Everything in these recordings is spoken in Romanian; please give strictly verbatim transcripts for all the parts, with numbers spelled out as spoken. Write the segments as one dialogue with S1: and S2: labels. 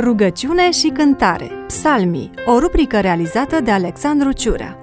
S1: Rugăciune și cântare. Psalmii, o rubrică realizată de Alexandru Ciurea.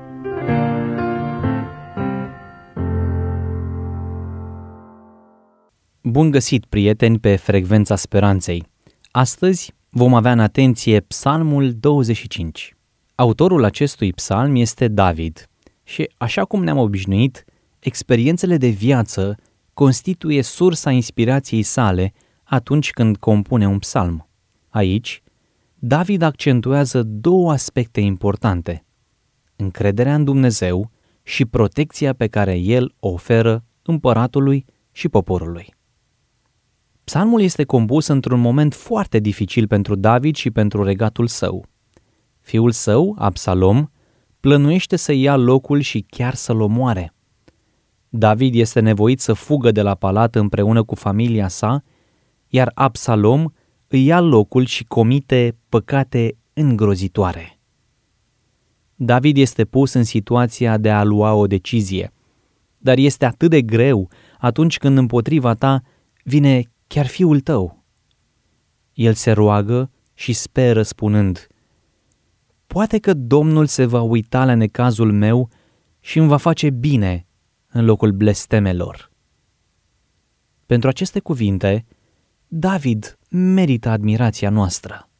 S2: Bun găsit, prieteni, pe Frecvența Speranței. Astăzi vom avea în atenție Psalmul douăzeci și cinci. Autorul acestui psalm este David și, așa cum ne-am obișnuit, experiențele de viață constituie sursa inspirației sale atunci când compune un psalm. Aici, David accentuează două aspecte importante: încrederea în Dumnezeu și protecția pe care El o oferă împăratului și poporului. Psalmul este compus într-un moment foarte dificil pentru David și pentru regatul său. Fiul său, Absalom, plănuiește să ia locul și chiar să-l omoare. David este nevoit să fugă de la palat împreună cu familia sa, iar Absalom îi ia locul și comite păcate îngrozitoare. David este pus în situația de a lua o decizie, dar este atât de greu atunci când împotriva ta vine chiar fiul tău. El se roagă și speră spunând: poate că Domnul se va uita la necazul meu și îmi va face bine în locul blestemelor. Pentru aceste cuvinte, David merită admirația noastră.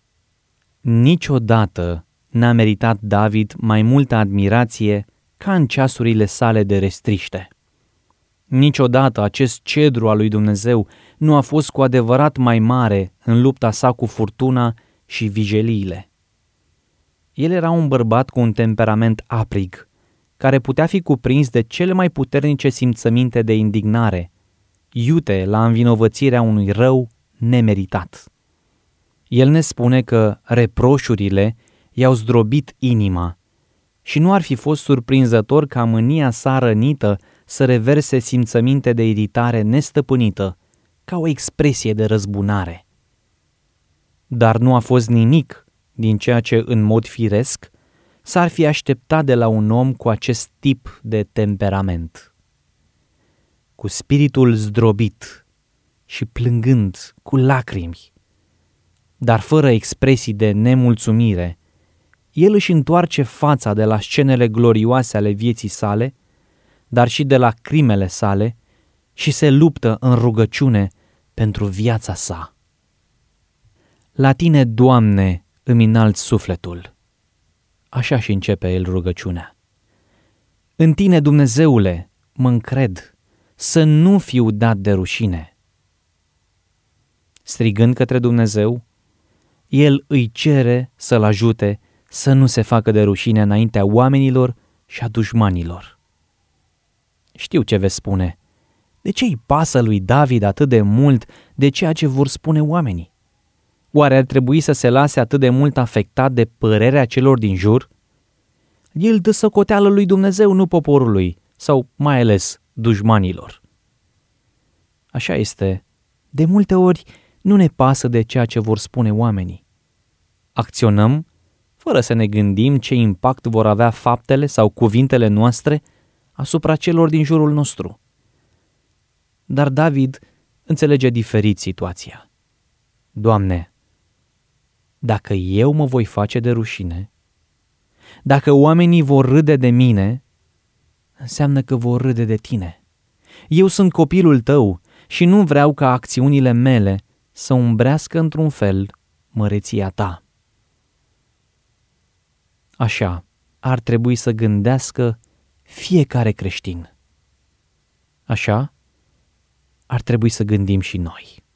S2: Niciodată n-a meritat David mai multă admirație ca în ceasurile sale de restriște. Niciodată acest cedru al lui Dumnezeu nu a fost cu adevărat mai mare în lupta sa cu furtuna și vijeliile. El era un bărbat cu un temperament aprig, care putea fi cuprins de cele mai puternice simțăminte de indignare, iute la învinovățirea unui rău nemeritat. El ne spune că reproșurile i-au zdrobit inima și nu ar fi fost surprinzător ca mânia sa rănită să reverse simțăminte de iritare nestăpânită, ca o expresie de răzbunare. Dar nu a fost nimic din ceea ce, în mod firesc, s-ar fi așteptat de la un om cu acest tip de temperament. Cu spiritul zdrobit și plângând cu lacrimi, dar fără expresii de nemulțumire, el își întoarce fața de la scenele glorioase ale vieții sale, dar și de la crimele sale, și se luptă în rugăciune pentru viața sa. La tine, Doamne, îmi înalt sufletul. Așa și începe el rugăciunea. În tine, Dumnezeule, mă încred, să nu fiu dat de rușine. Strigând către Dumnezeu, el îi cere să-l ajute să nu se facă de rușine înaintea oamenilor și a dușmanilor. Știu ce veți spune. De ce îi pasă lui David atât de mult de ceea ce vor spune oamenii? Oare ar trebui să se lase atât de mult afectat de părerea celor din jur? El dă socoteală lui Dumnezeu, nu poporului, sau mai ales dușmanilor. Așa este. De multe ori nu ne pasă de ceea ce vor spune oamenii. Acționăm fără să ne gândim ce impact vor avea faptele sau cuvintele noastre asupra celor din jurul nostru. Dar David înțelege diferit situația. Doamne, dacă eu mă voi face de rușine, dacă oamenii vor râde de mine, înseamnă că vor râde de tine. Eu sunt copilul tău și nu vreau ca acțiunile mele să umbrească într-un fel măreția ta. Așa ar trebui să gândească fiecare creștin. Așa ar trebui să gândim și noi.